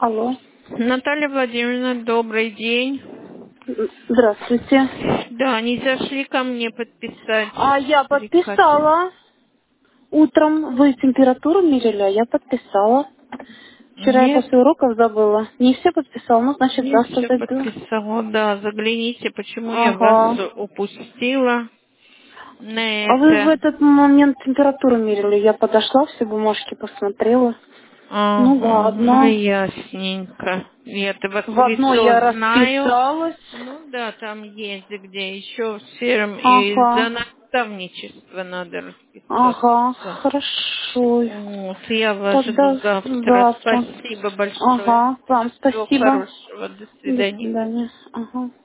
Алло. Наталья Владимировна, добрый день. Здравствуйте. Да, они зашли ко мне подписать Я приказ. подписала. Утром вы температуру мерили, а я подписала. Вчера я Нет, после уроков забыла. Не все подписала, ну, значит, не завтра все зайду. подписала. Да, загляните, почему я вас Ага. упустила на А вы в это. этот момент температуру мерили? Я подошла, все бумажки посмотрела. Ну, Ага, ладно. ясненько. Я-то вас в В одной я лицо знаю. расписалась. Ну да, там есть где еще в сером, и за Ага. наставничество надо Ага, расписаться. хорошо. Вот, я вас жду Тогда завтра. завтра. Спасибо большое. Ага, вам Всего спасибо. хорошего. До До свидания. свидания. Ага.